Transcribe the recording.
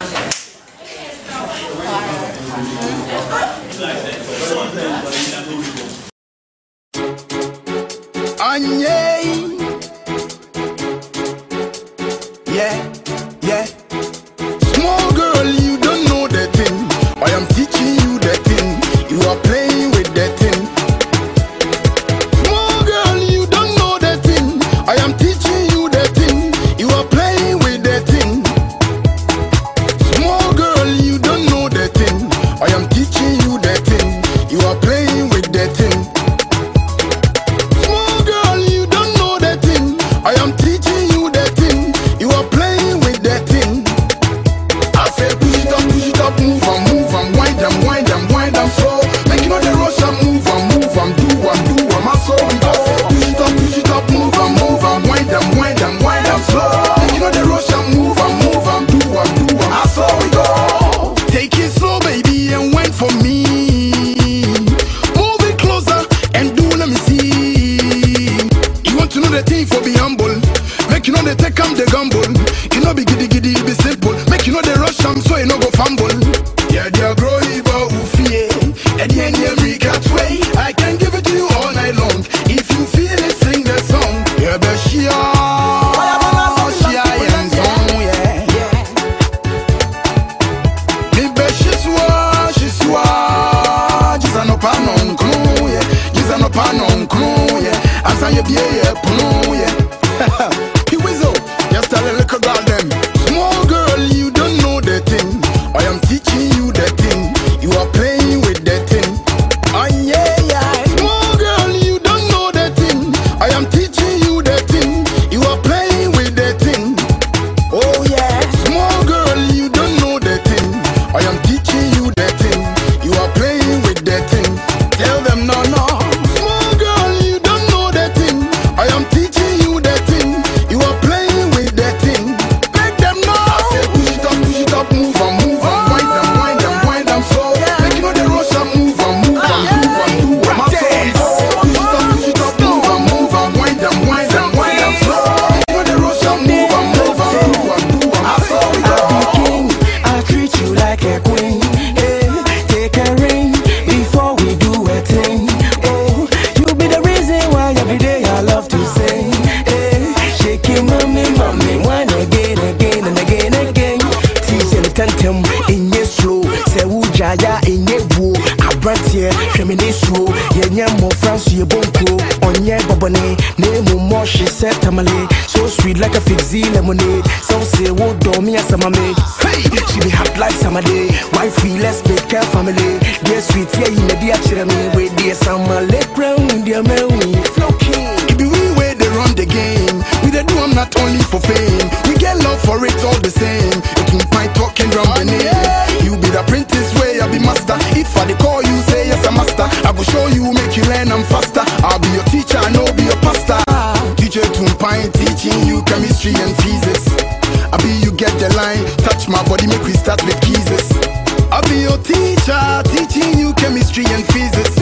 Anye. Yeah, yeah. Small girl, you don't know the thing. I am teaching you the thing. You are playing with the thing. Small girl, you don't know the thing. I am teaching you the thing. You are playing with the thing. Small girl, you don't know the thing. I am teaching you the thing. You are playing with the thing. Small girl, you don't know the thing. I am teaching you the thing. You are playing with the thing. I say push it up, move and wind them slow. Make you know the rush and move and do I saw we go. Push it up, move and wind them slow. Make you know the rush and move and do I saw we go. Take it slow, baby, and wait for me. Move it closer and do let me see. You want to know the thing for be humble. Make you know the take the gamble. You know be giddy, be simple. Make you know the rush so you no go fumble. Yeah, they grow evil fear. At the end of every cat way, I can give it to you all night long. If you feel it, sing the song. Yeah, but she just tell a little girl them. Small girl, you don't know the thing. I am teaching you the thing. You are playing with the thing. Oh yeah, yeah. Small girl, you don't know the thing. I am teaching you the thing. You are playing with the thing. Oh yeah. Small girl, you don't know the thing. I am teaching you the thing. You are playing with the thing. Tell them no. Small girl, you don't know the thing. I am teaching you the thing. You are playing with the thing. Make them know. I say push it up, move and wind them slow. Make you know the rush and move and do my soul. Push it up, move and wind them slow. Make you know the rush and move and do my soul. I'll be king, I'll treat you like a queen. Take a ring before we do a thing. Oh, you'll be the reason why every day I love to sing. Shake it, mommy, one again and again. Teach and tantem in your slow. Say Ujaya in your woo. I brought here, feminist slow. Yeah, more France, you bonko. On your babone, name more, she said tamale. So sweet like a fizzy lemonade. Some say, oh, do me as a mammy. Hey, she be hot like summer day. Wifey, let's make her family. Dear sweet, yeah, you know, dear chirame. Wait, dear summer, let round, dear Melly. It be we way they run the game. We they do I'm not only for fame. We get love for it all the same. It can find talking drum the name. You be the apprentice way, I be master. If I dey call you, say yes, I'm master. I go show you, make you learn, I'm faster. I'll be your teacher, I know be your pastor. Teacher Tumpine, teaching you chemistry and physics. I be you get the line, touch my body, make we start with kisses. I'll be your teacher, teaching you chemistry and physics.